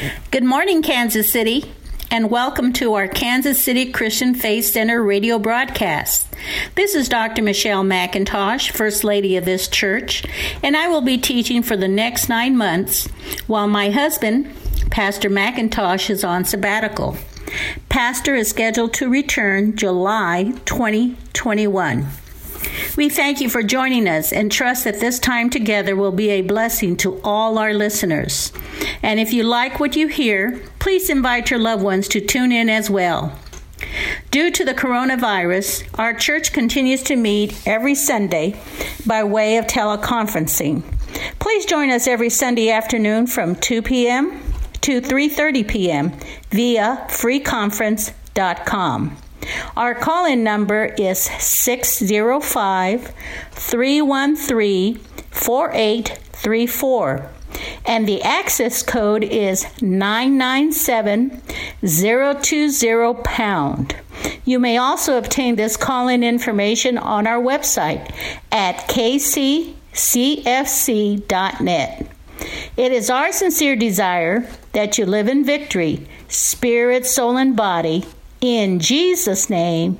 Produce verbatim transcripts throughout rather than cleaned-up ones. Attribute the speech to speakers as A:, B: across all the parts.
A: Good morning, Kansas City, and welcome to our Kansas City Christian Faith Center radio broadcast. This is Doctor Michelle McIntosh, First Lady of this church, and I will be teaching for the next nine months while my husband, Pastor McIntosh, is on sabbatical. Pastor is scheduled to return July twenty twenty-one. We thank you for joining us and trust that this time together will be a blessing to all our listeners. And if you like what you hear, please invite your loved ones to tune in as well. Due to the coronavirus, our church continues to meet every Sunday by way of teleconferencing. Please join us every Sunday afternoon from two p.m. to three thirty p.m. via free conference dot com. Our call-in number is six oh five, three one three, four eight three four, and the access code is nine nine seven, zero two zero pound. You may also obtain this call-in information on our website at k c c f c dot net. It is our sincere desire that you live in victory, spirit, soul, and body. In Jesus' name,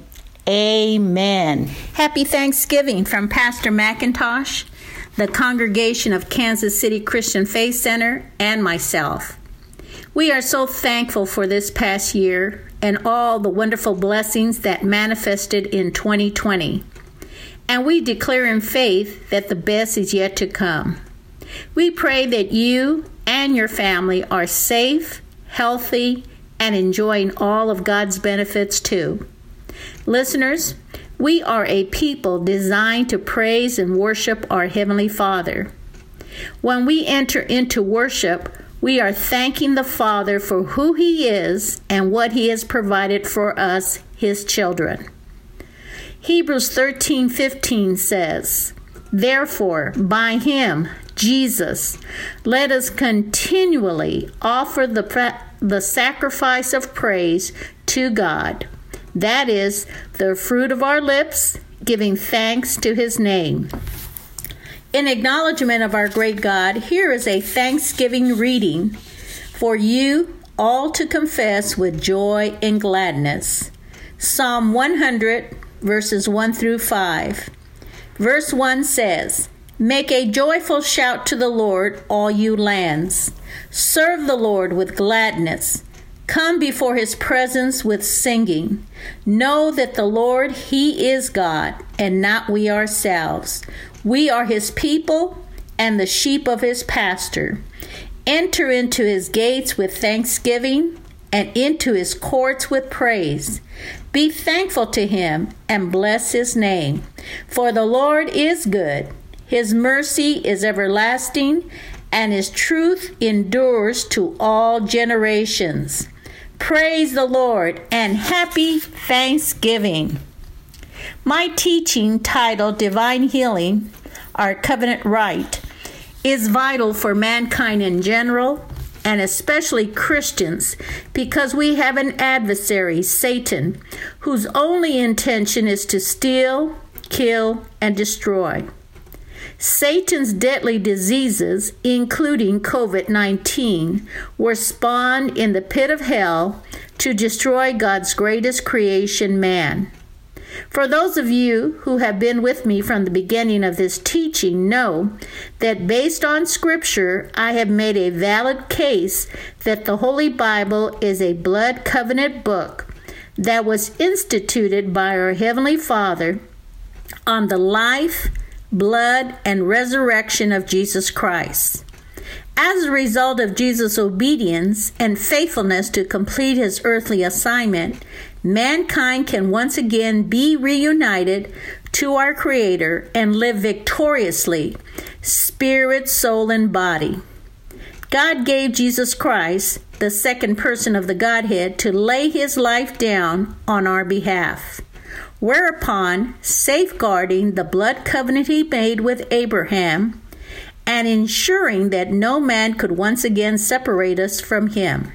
A: amen. Happy Thanksgiving from Pastor McIntosh, the congregation of Kansas City Christian Faith Center, and myself. We are so thankful for this past year and all the wonderful blessings that manifested in twenty twenty. And we declare in faith that the best is yet to come. We pray that you and your family are safe, healthy, and enjoying all of God's benefits too. Listeners, we are a people designed to praise and worship our Heavenly Father. When we enter into worship, we are thanking the Father for who He is and what He has provided for us, His children. Hebrews thirteen fifteen says, "Therefore, by Him, Jesus, let us continually offer the pra- the sacrifice of praise to God. That is the fruit of our lips, giving thanks to His name." In acknowledgement of our great God, here is a Thanksgiving reading for you all to confess with joy and gladness. Psalm one hundred, verses one through five. Verse one says, "Make a joyful shout to the Lord, all you lands. Serve the Lord with gladness. Come before His presence with singing. Know that the Lord, He is God, and not we ourselves. We are His people and the sheep of His pasture. Enter into His gates with thanksgiving and into His courts with praise. Be thankful to Him and bless His name. For the Lord is good. His mercy is everlasting, and His truth endures to all generations." Praise the Lord, and happy Thanksgiving. My teaching, titled Divine Healing, Our Covenant Right, is vital for mankind in general, and especially Christians, because we have an adversary, Satan, whose only intention is to steal, kill, and destroy. Satan's deadly diseases, including covid nineteen, were spawned in the pit of hell to destroy God's greatest creation, man. For those of you who have been with me from the beginning of this teaching know that based on Scripture, I have made a valid case that the Holy Bible is a blood covenant book that was instituted by our Heavenly Father on the life, blood, and resurrection of Jesus Christ. As a result of Jesus' obedience and faithfulness to complete His earthly assignment, mankind can once again be reunited to our Creator and live victoriously, spirit, soul, and body. God gave Jesus Christ, the second person of the Godhead, to lay His life down on our behalf. Whereupon, safeguarding the blood covenant He made with Abraham and ensuring that no man could once again separate us from Him.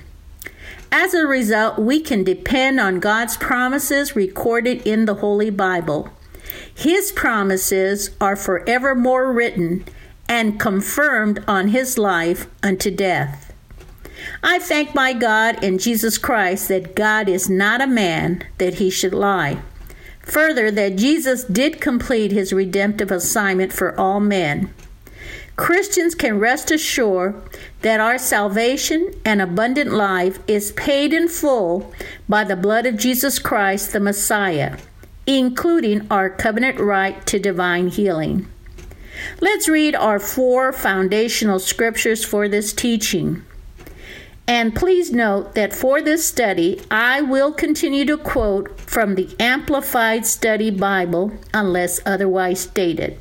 A: As a result, we can depend on God's promises recorded in the Holy Bible. His promises are forevermore written and confirmed on His life unto death. I thank my God in Jesus Christ that God is not a man that he should lie. Further, that Jesus did complete his redemptive assignment for all men. Christians can rest assured that our salvation and abundant life is paid in full by the blood of Jesus Christ, the Messiah, including our covenant right to divine healing. Let's read our four foundational scriptures for this teaching. And please note that for this study, I will continue to quote from the Amplified Study Bible unless otherwise stated.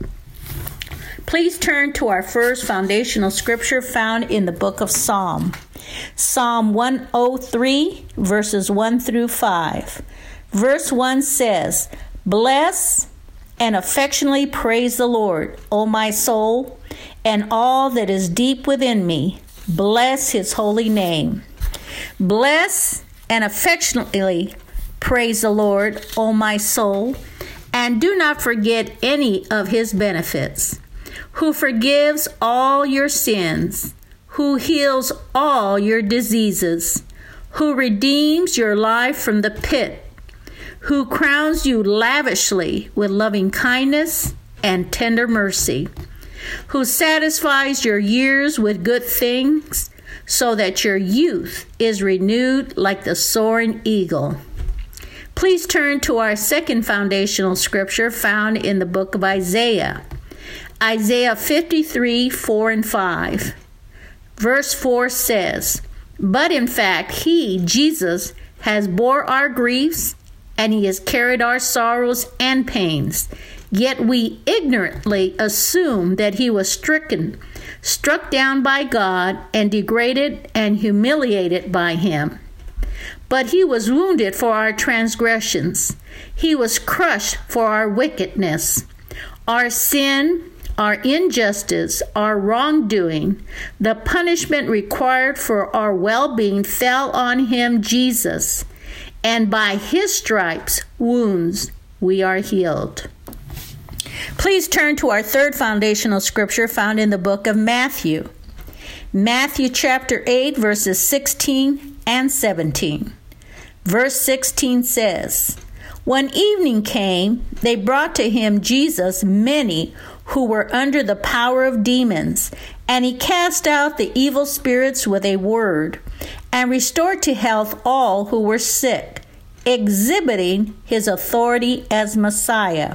A: Please turn to our first foundational scripture found in the book of Psalm. Psalm one oh three, verses one through five. Verse one says, "Bless and affectionately praise the Lord, O my soul, and all that is deep within me. Bless his holy name." Bless and affectionately praise the Lord, O my soul, and do not forget any of his benefits, who forgives all your sins, who heals all your diseases, who redeems your life from the pit, who crowns you lavishly with loving kindness and tender mercy, who satisfies your years with good things, so that your youth is renewed like the soaring eagle. Please turn to our second foundational scripture found in the book of Isaiah. Isaiah fifty-three, four and five. Verse four says, "But in fact, he, Jesus, has bore our griefs, and he has carried our sorrows and pains. Yet we ignorantly assume that he was stricken, struck down by God, and degraded and humiliated by him. But he was wounded for our transgressions. He was crushed for our wickedness. Our sin, our injustice, our wrongdoing, the punishment required for our well-being fell on him, Jesus. And by his stripes, wounds, we are healed." Please turn to our third foundational scripture found in the book of Matthew. Matthew chapter eight, verses sixteen and seventeen. Verse sixteen says, "When evening came, they brought to him Jesus many who were under the power of demons, and he cast out the evil spirits with a word, and restored to health all who were sick, exhibiting his authority as Messiah,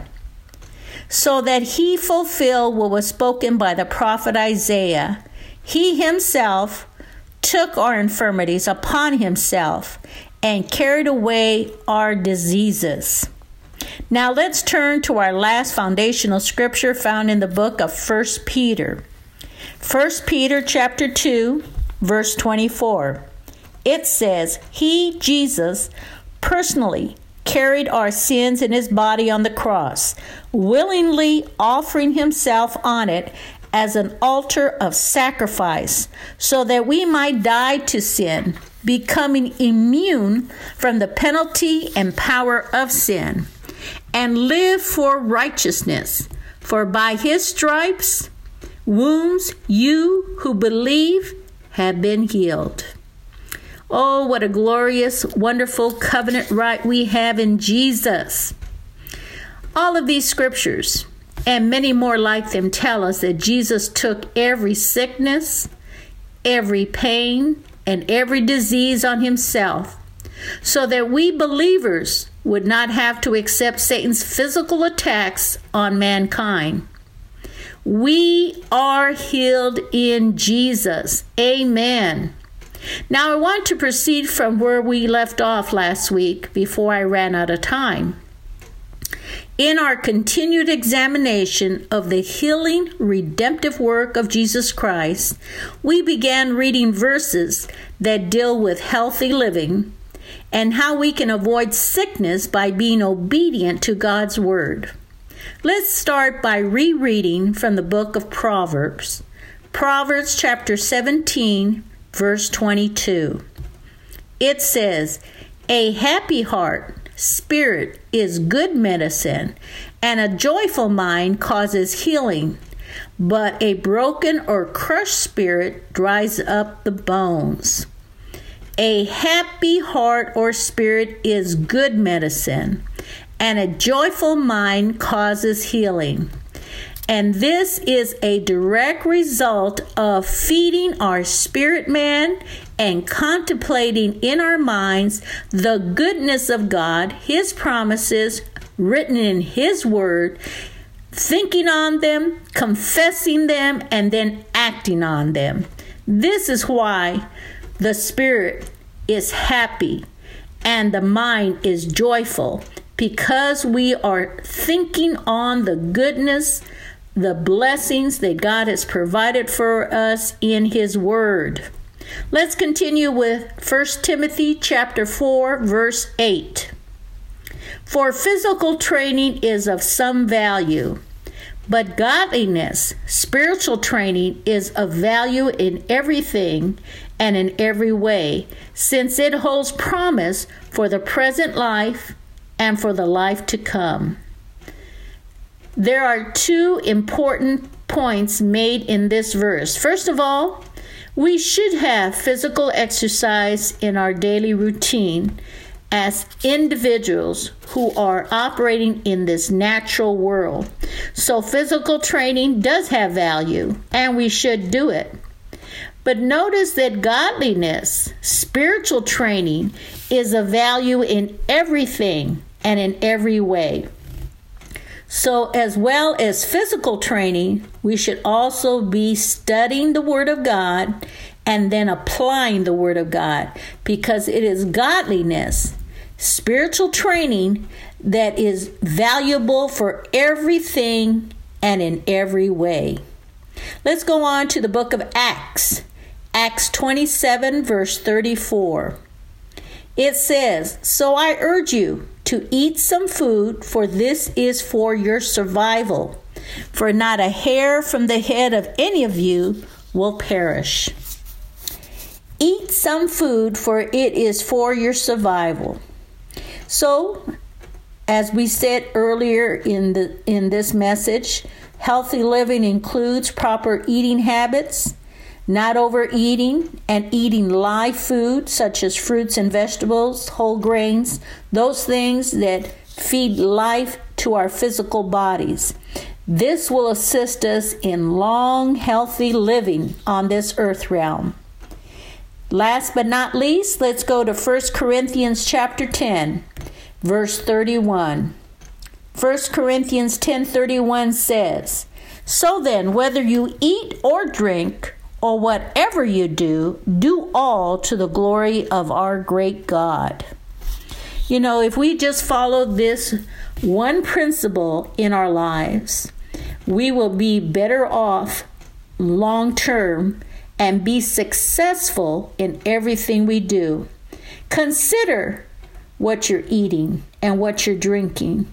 A: so that he fulfilled what was spoken by the prophet Isaiah. He himself took our infirmities upon himself and carried away our diseases." Now let's turn to our last foundational scripture found in the book of First Peter. First Peter chapter two, verse twenty-four. It says, "He, Jesus, personally carried our sins in his body on the cross, willingly offering himself on it as an altar of sacrifice, so that we might die to sin, becoming immune from the penalty and power of sin, and live for righteousness. For by his stripes, wounds, you who believe have been healed." Oh, what a glorious, wonderful covenant right we have in Jesus. All of these scriptures, and many more like them, tell us that Jesus took every sickness, every pain, and every disease on himself, so that we believers would not have to accept Satan's physical attacks on mankind. We are healed in Jesus. Amen. Now I want to proceed from where we left off last week before I ran out of time. In our continued examination of the healing, redemptive work of Jesus Christ, we began reading verses that deal with healthy living and how we can avoid sickness by being obedient to God's word. Let's start by rereading from the book of Proverbs. Proverbs chapter seventeen, verse twenty-two. It says, "A happy heart, spirit is good medicine, and a joyful mind causes healing, but a broken or crushed spirit dries up the bones." A happy heart or spirit is good medicine, and a joyful mind causes healing. And this is a direct result of feeding our spirit man and contemplating in our minds the goodness of God, His promises written in His Word, thinking on them, confessing them, and then acting on them. This is why the spirit is happy and the mind is joyful, because we are thinking on the goodness, the blessings that God has provided for us in His Word. Let's continue with First Timothy chapter four, verse eight. For physical training is of some value, but godliness, spiritual training, is of value in everything and in every way, since it holds promise for the present life and for the life to come. There are two important points made in this verse. First of all, we should have physical exercise in our daily routine as individuals who are operating in this natural world. So physical training does have value, and we should do it. But notice that godliness, spiritual training, is of value in everything and in every way. So as well as physical training, we should also be studying the Word of God and then applying the Word of God, because it is godliness, spiritual training, that is valuable for everything and in every way. Let's go on to the book of Acts. Acts twenty-seven, verse thirty-four. It says, "So I urge you to eat some food, for this is for your survival. For not a hair from the head of any of you will perish." Eat some food, for it is for your survival. So, as we said earlier in the in this message, healthy living includes proper eating habits, not overeating, and eating live food such as fruits and vegetables, whole grains, those things that feed life to our physical bodies. This will assist us in long, healthy living on this earth realm. Last but not least, let's go to First Corinthians chapter ten, verse thirty-one. First Corinthians ten thirty-one says, "So then, whether you eat or drink, or whatever you do, do all to the glory of our great God." You know, if we just follow this one principle in our lives, we will be better off long term and be successful in everything we do. Consider what you're eating and what you're drinking.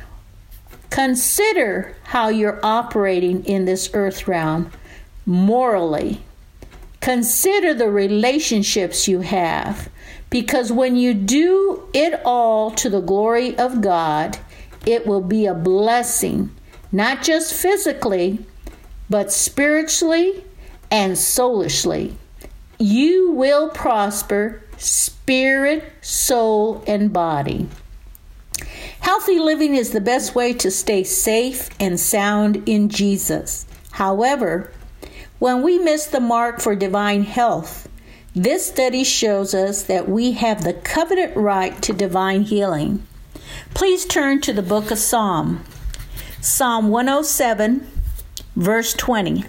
A: Consider how you're operating in this earth realm morally. Consider the relationships you have, because when you do it all to the glory of God, it will be a blessing, not just physically, but spiritually and soulishly. You will prosper, spirit, soul, and body. Healthy living is the best way to stay safe and sound in Jesus. However, when we miss the mark for divine health, this study shows us that we have the covenant right to divine healing. Please turn to the book of Psalm. Psalm one oh seven, verse twenty.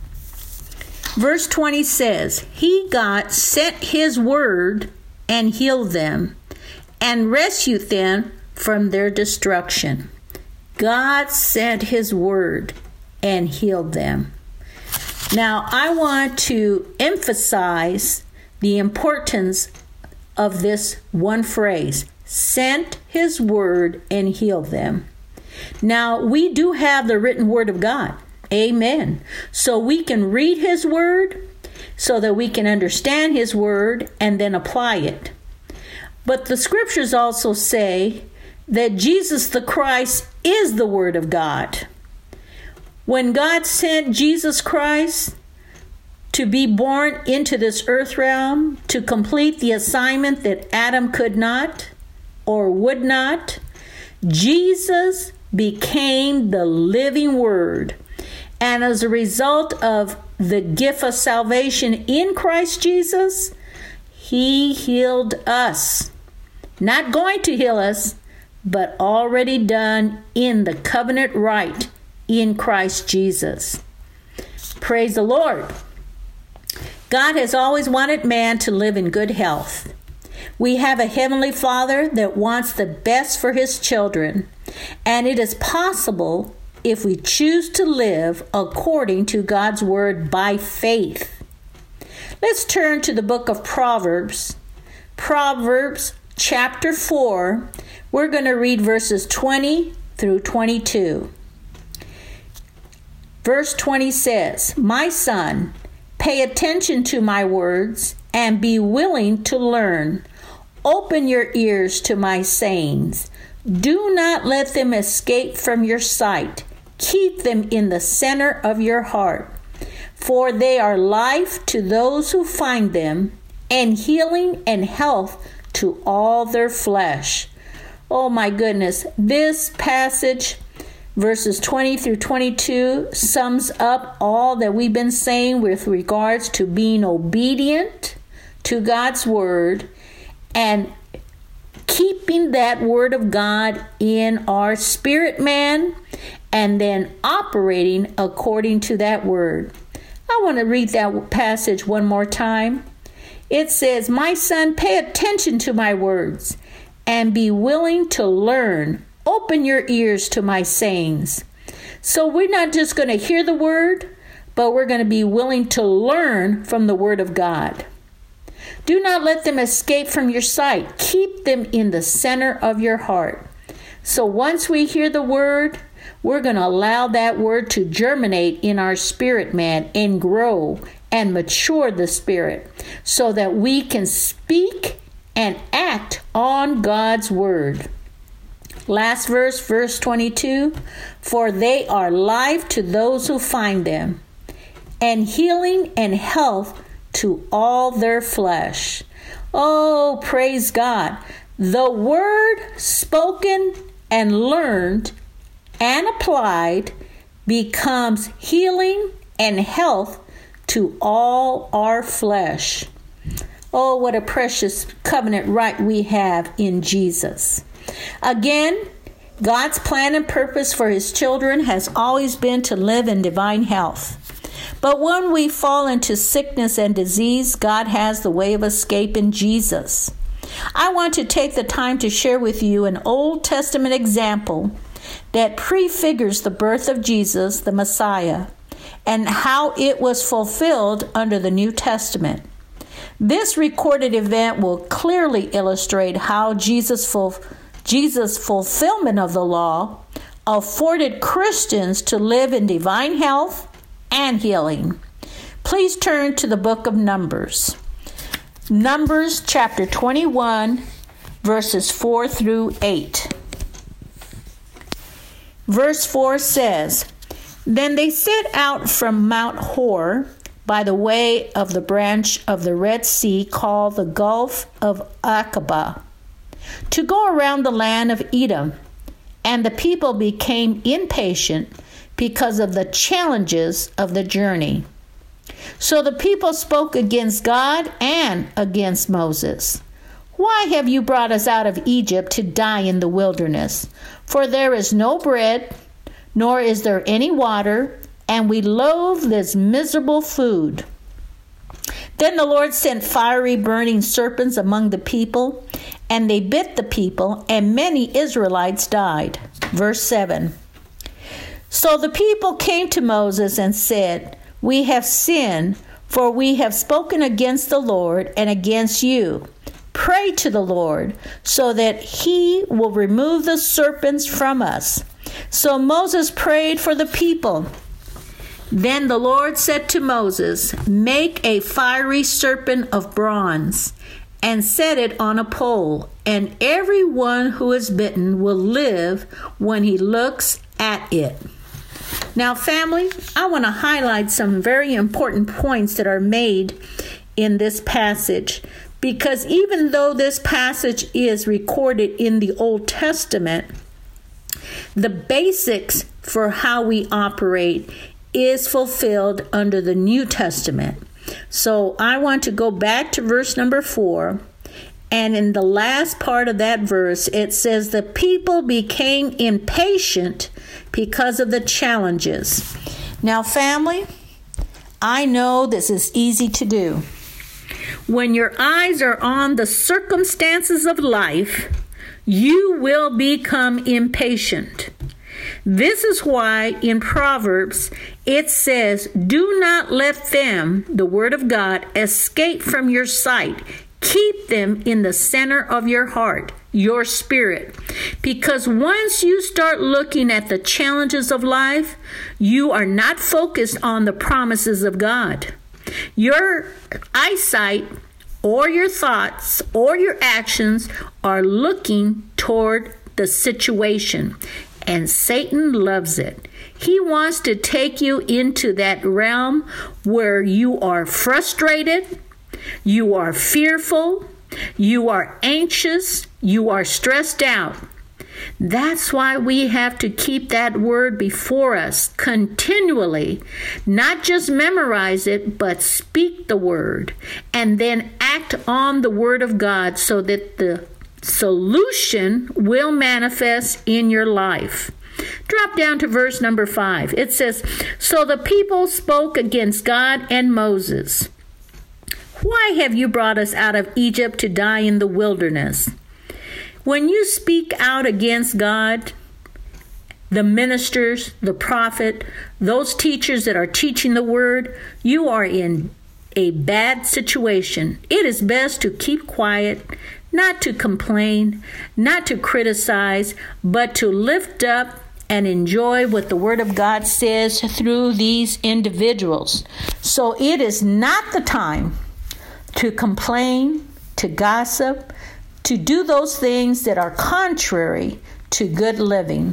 A: Verse twenty says, "He, God, sent His word and healed them and rescued them from their destruction." God sent His word and healed them. Now, I want to emphasize the importance of this one phrase, sent His word and healed them. Now, we do have the written word of God. Amen. So we can read His word so that we can understand His word and then apply it. But the scriptures also say that Jesus the Christ is the word of God. When God sent Jesus Christ to be born into this earth realm, to complete the assignment that Adam could not or would not. Jesus became the living Word. And as a result of the gift of salvation in Christ Jesus, He healed us. Not going to heal us, but already done in the covenant right in Christ Jesus. Praise the Lord. God has always wanted man to live in good health. We have a Heavenly Father that wants the best for His children, and it is possible if we choose to live according to God's Word by faith. Let's turn to the book of Proverbs. Proverbs chapter four. We're going to read verses twenty through twenty-two. Verse twenty says, "My son, pay attention to my words and be willing to learn. Open your ears to my sayings. Do not let them escape from your sight. Keep them in the center of your heart. For they are life to those who find them, and healing and health to all their flesh." Oh my goodness, this passage, verses twenty through twenty-two, sums up all that we've been saying with regards to being obedient to God's Word and keeping that Word of God in our spirit man and then operating according to that Word. I want to read that passage one more time. It says, "My son, pay attention to my words and be willing to learn. Open your ears to my sayings." So we're not just going to hear the Word, but we're going to be willing to learn from the Word of God. Do not let them escape from your sight. Keep them in the center of your heart. So once we hear the Word, we're going to allow that Word to germinate in our spirit man and grow and mature the spirit so that we can speak and act on God's Word. Last verse, verse twenty-two, "For they are life to those who find them, and healing and health to all their flesh." Oh, praise God. The Word spoken and learned and applied becomes healing and health to all our flesh. Oh, what a precious covenant right we have in Jesus. Again, God's plan and purpose for His children has always been to live in divine health. But when we fall into sickness and disease, God has the way of escape in Jesus. I want to take the time to share with you an Old Testament example that prefigures the birth of Jesus, the Messiah, and how it was fulfilled under the New Testament. This recorded event will clearly illustrate how Jesus fulfilled Jesus' fulfillment of the law afforded Christians to live in divine health and healing. Please turn to the book of Numbers. Numbers chapter twenty-one, verses four through eight. Verse four says, "Then they set out from Mount Hor by the way of the branch of the Red Sea called the Gulf of Aqaba, to go around the land of Edom, and the people became impatient because of the challenges of the journey. So the people spoke against God and against Moses. 'Why have you brought us out of Egypt to die in the wilderness? For there is no bread, nor is there any water, and we loathe this miserable food.' Then the Lord sent fiery burning serpents among the people, and they bit the people, and many Israelites died." Verse seven. "So the people came to Moses and said, 'We have sinned, for we have spoken against the Lord and against you. Pray to the Lord, so that He will remove the serpents from us.' So Moses prayed for the people. Then the Lord said to Moses, 'Make a fiery serpent of bronze, and set it on a pole, and everyone who is bitten will live when he looks at it.'" Now, family, I want to highlight some very important points that are made in this passage, because even though this passage is recorded in the Old Testament, the basics for how we operate is fulfilled under the New Testament. So I want to go back to verse number four. And in the last part of that verse, it says, the people became impatient because of the challenges. Now, family, I know this is easy to do. When your eyes are on the circumstances of life, you will become impatient. This is why in Proverbs it says, do not let them, the word of God, escape from your sight. Keep them in the center of your heart, your spirit. Because once you start looking at the challenges of life, you are not focused on the promises of God. Your eyesight or your thoughts or your actions are looking toward the situation. And Satan loves it. He wants to take you into that realm where you are frustrated, you are fearful, you are anxious, you are stressed out. That's why we have to keep that word before us continually, not just memorize it, but speak the word and then act on the word of God so that the solution will manifest in your life. Drop down to verse number five. It says, so the people spoke against God and Moses. Why have you brought us out of Egypt to die in the wilderness? When you speak out against God, the ministers, the prophet, those teachers that are teaching the word, you are in a bad situation. It is best to keep quiet, not to complain, not to criticize, but to lift up and enjoy what the Word of God says through these individuals. So it is not the time to complain, to gossip, to do those things that are contrary to good living.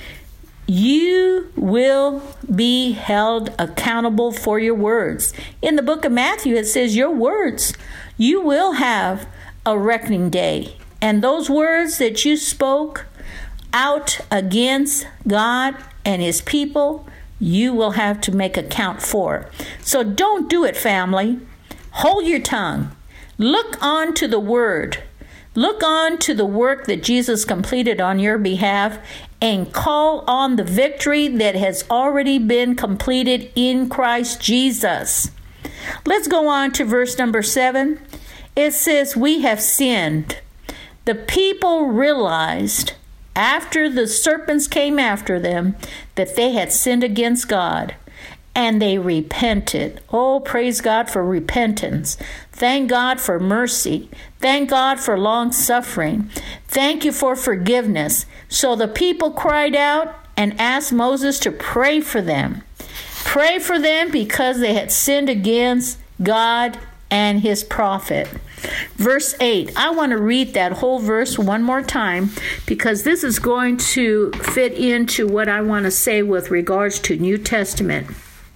A: You will be held accountable for your words. In the book of Matthew, it says your words, you will have a reckoning day. And those words that you spoke out against God and his people, you will have to make account for. So don't do it, family. Hold your tongue. Look on to the word. Look on to the work that Jesus completed on your behalf and call on the victory that has already been completed in Christ Jesus. Let's go on to verse number seven. It says, we have sinned. The people realized after the serpents came after them that they had sinned against God, and they repented. Oh, praise God for repentance. Thank God for mercy. Thank God for long suffering. Thank you for forgiveness. So the people cried out and asked Moses to pray for them. Pray for them because they had sinned against God and his prophet. Verse eight. I want to read that whole verse one more time because this is going to fit into what I want to say with regards to New Testament.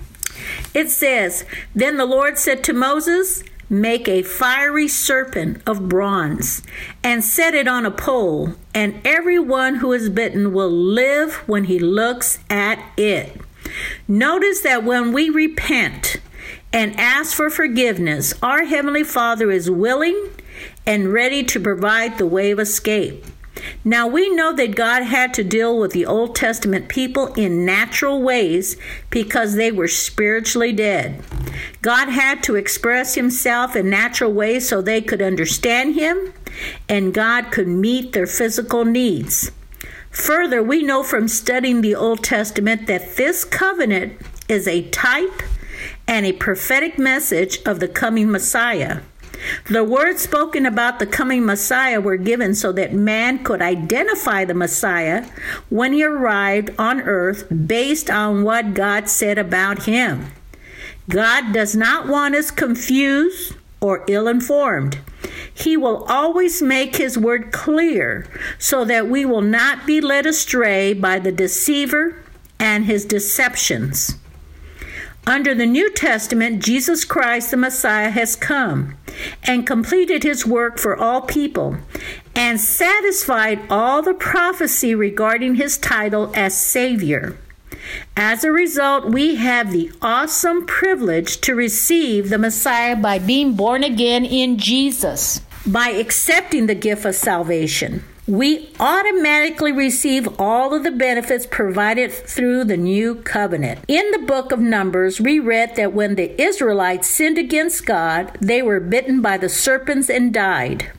A: It says, then the Lord said to Moses, make a fiery serpent of bronze and set it on a pole, and everyone who is bitten will live when he looks at it. Notice that when we repent and ask for forgiveness, our Heavenly Father is willing and ready to provide the way of escape. Now, we know that God had to deal with the Old Testament people in natural ways because they were spiritually dead. God had to express himself in natural ways so they could understand him and God could meet their physical needs. Further, we know from studying the Old Testament that this covenant is a type and a prophetic message of the coming Messiah. The words spoken about the coming Messiah were given so that man could identify the Messiah when he arrived on earth based on what God said about him. God does not want us confused or ill-informed. He will always make his word clear so that we will not be led astray by the deceiver and his deceptions. Under the New Testament, Jesus Christ the Messiah has come and completed his work for all people and satisfied all the prophecy regarding his title as Savior. As a result, we have the awesome privilege to receive the Messiah by being born again in Jesus. By accepting the gift of salvation, we automatically receive all of the benefits provided through the new covenant. In the book of Numbers, we read that when the Israelites sinned against God, they were bitten by the serpents and died.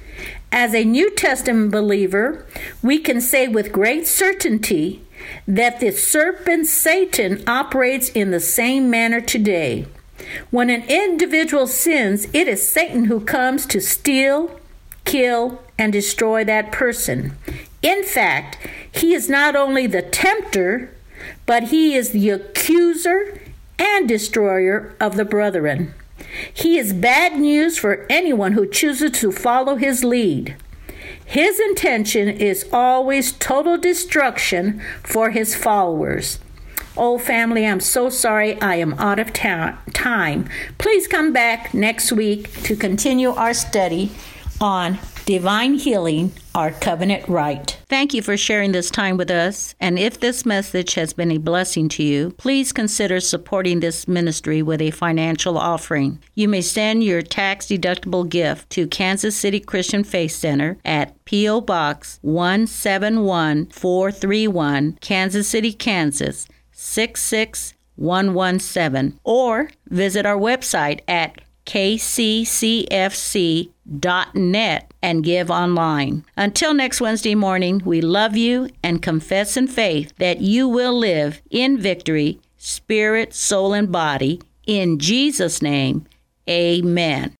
A: As a New Testament believer, we can say with great certainty that the serpent Satan operates in the same manner today. When an individual sins, it is Satan who comes to steal, kill, and destroy that person. In fact, he is not only the tempter, but he is the accuser and destroyer of the brethren. He is bad news for anyone who chooses to follow his lead. His intention is always total destruction for his followers. Oh, family, I'm so sorry I am out of ta- time. Please come back next week to continue our study on Divine Healing, Our Covenant Right. Thank you for sharing this time with us. And if this message has been a blessing to you, please consider supporting this ministry with a financial offering. You may send your tax-deductible gift to Kansas City Christian Faith Center at P O. Box one seven one four three one, Kansas City, Kansas six six one one seven, or visit our website at k c c f c dot net and give online. Until next Wednesday morning, we love you and confess in faith that you will live in victory, spirit, soul, and body. In Jesus' name, amen.